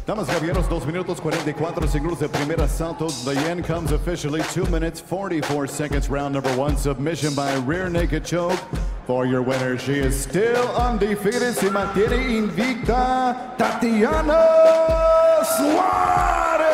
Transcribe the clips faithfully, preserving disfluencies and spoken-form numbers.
Damas y caballeros, dos minutos cuarenta y cuatro segundos de primer asalto. The end comes officially two minutes forty-four seconds. Round number one, submission by rear naked choke. For your winner, she is still undefeated. Se mantiene invicta, Tatiana Suarez.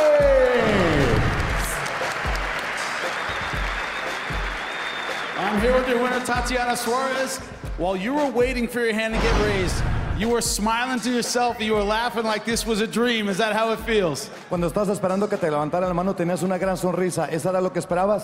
I'm here with your winner, Tatiana Suarez. While you were waiting for your hand to get raised, you were smiling to yourself, you were laughing like this was a dream. Is that how it feels? Cuando estás esperando que te levantara la mano, tenías una gran sonrisa. ¿Eso era lo que esperabas?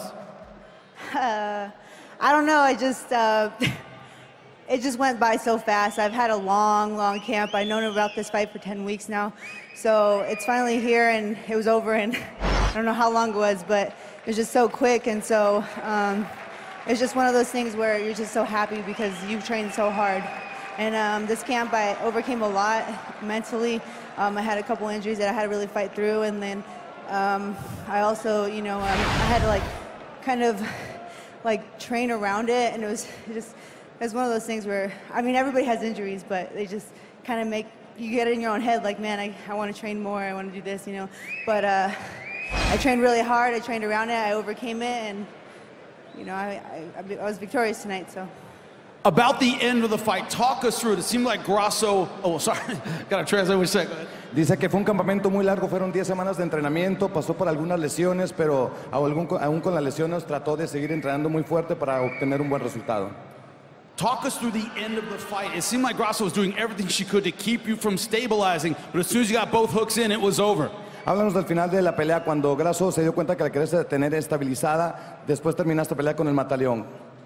Uh, I don't know. I just, uh, it just went by so fast. I've had a long, long camp. I've known about this fight for ten weeks now. So it's finally here, and it was over, and I don't know how long it was, but it was just so quick, and so um, it's just one of those things where you're just so happy because you've trained so hard. And um, this camp, I overcame a lot mentally. Um, I had a couple injuries that I had to really fight through, and then um, I also, you know, um, I had to like kind of like train around it, and it was it just it was one of those things where, I mean, everybody has injuries, but they just kind of make you get in your own head, like, man, I, I want to train more, I want to do this, you know. But uh, I trained really hard. I trained around it. I overcame it, and you know, I I, I was victorious tonight. So. About the end of the fight, talk us through it. It seemed like Grasso, oh, sorry, gotta translate what you said. Dice que fue un campamento muy largo, fueron diez semanas de entrenamiento, pasó por algunas lesiones, pero aún con, aún con las lesiones trató de seguir entrenando muy fuerte para obtener un buen resultado. Talk us through the end of the fight. It seemed like Grasso was doing everything she could to keep you from stabilizing, but as soon as you got both hooks in, it was over. Háblanos del final de la pelea, cuando Grasso se dio cuenta que la querías tener estabilizada, después terminaste la pelea con el Mataleón.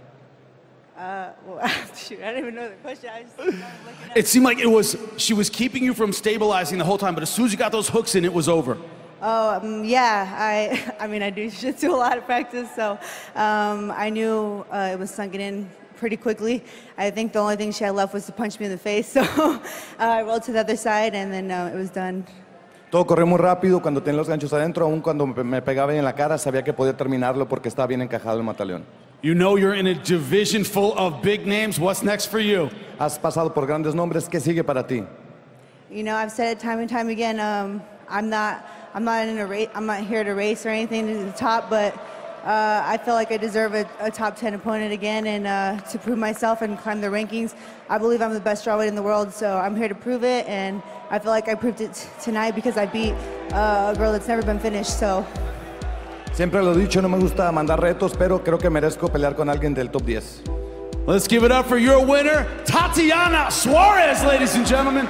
Uh, well, shoot, I didn't even know the question. I just looking at It seemed like it was, she was keeping you from stabilizing the whole time, but as soon as you got those hooks in, it was over. Oh, um, yeah. I, I mean, I do just do a lot of practice, so um, I knew uh, it was sunken in pretty quickly. I think the only thing she had left was to punch me in the face, so uh, I rolled to the other side, and then uh, it was done. Todo corrió muy rápido cuando tenía los ganchos adentro, aún cuando me pegaba en la cara, sabía que podía terminarlo porque estaba bien encajado el Mataleón. You know you're in a division full of big names. What's next for you? Has pasado por grandes nombres. ¿Qué sigue para ti? You know, I've said it time and time again. Um, I'm not, I'm not in a race. I'm not here to race or anything to the top, but uh, I feel like I deserve a, a top ten opponent again, and uh, to prove myself and climb the rankings. I believe I'm the best strawweight in the world, so I'm here to prove it, and I feel like I proved it t tonight because I beat uh, a girl that's never been finished. So. Siempre lo he dicho, no me gusta mandar retos, pero creo que merezco pelear con alguien del top diez. Let's give it up for your winner, Tatiana Suarez, ladies and gentlemen.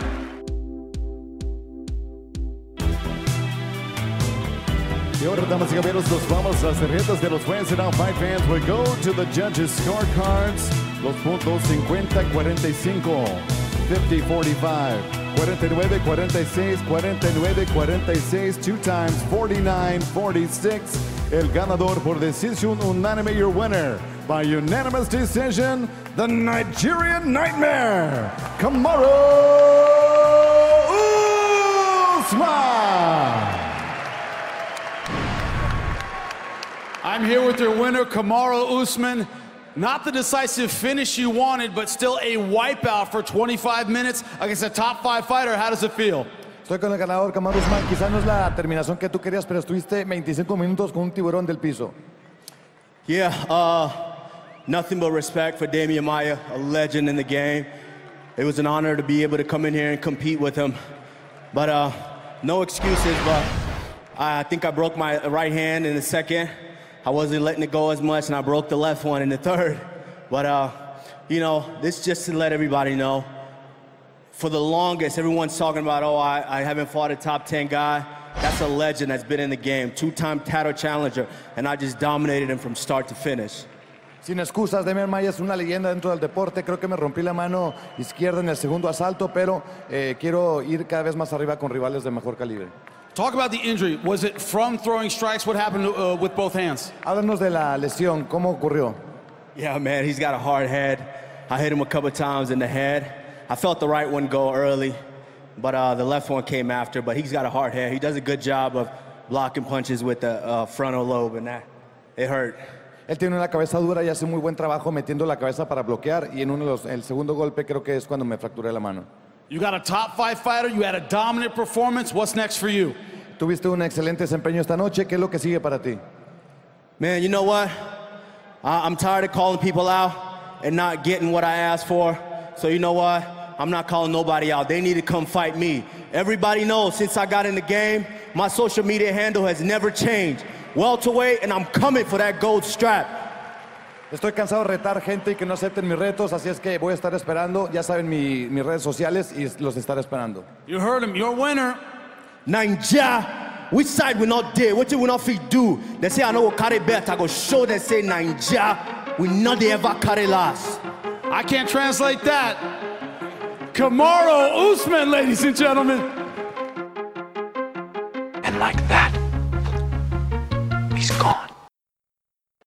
Y ahora, damas y caballeros, nos vamos a las tarjetas de los jueces. Now, fight fans, we go to the judges' scorecards. Los puntos cincuenta cuarenta y cinco, fifty forty-five, forty-nine forty-six, forty-nine forty-six, two times forty-nine forty-six. El ganador por decisión unánime, your winner by unanimous decision, the Nigerian Nightmare, Kamaru Usman. I'm here with your winner, Kamaru Usman. Not the decisive finish you wanted, but still a wipeout for twenty-five minutes against a top five fighter. How does it feel? Estoy con el ganador, Kamaru Usman. Quizás no es la terminación que tú querías, pero estuviste veinticinco minutos con un tiburón del piso. Yeah, uh, nothing but respect for Demian Maia, a legend in the game. It was an honor to be able to come in here and compete with him. But uh, no excuses, but I think I broke my right hand in the second. I wasn't letting it go as much, and I broke the left one in the third. But, uh, you know, this just to let everybody know, for the longest, everyone's talking about, oh, I, I haven't fought a top ten guy. That's a legend that's been in the game, two-time title challenger, and I just dominated him from start to finish. Sin excusas, Demian Maia es una leyenda dentro del deporte. Creo que me rompí la mano izquierda en el segundo asalto, pero eh, quiero ir cada vez más arriba con rivales de mejor calibre. Talk about the injury. Was it from throwing strikes? What happened uh, with both hands? Háblanos de la lesión. ¿Cómo ocurrió? Yeah, man, he's got a hard head. I hit him a couple times in the head. I felt the right one go early, but uh, the left one came after. But he's got a hard head. He does a good job of blocking punches with the uh, frontal lobe, and that, it hurt. Él tiene una cabeza dura y hace muy buen trabajo metiendo la cabeza para bloquear, y en uno de los, el segundo golpe creo que es cuando me fracturé la mano. You got a top five fighter, you had a dominant performance. What's next for you? Tuviste un excelente desempeño esta noche. ¿Qué es lo que sigue para ti? Man, you know what? I- I'm tired of calling people out and not getting what I asked for. So you know what? I'm not calling nobody out. They need to come fight me. Everybody knows since I got in the game, my social media handle has never changed. Welterweight, and I'm coming for that gold strap. Estoy cansado de retar gente y que no acepten mis retos, así es que voy a estar esperando. Ya saben mi- mis redes sociales y los estaré esperando. You heard him, your winner. Ninja, which side we not there? What you will not fit do? They say I know what carry bet. I go show them say Ninja. We not they ever carry last. I can't translate that. Kamaru Usman, ladies and gentlemen. And like that, he's gone.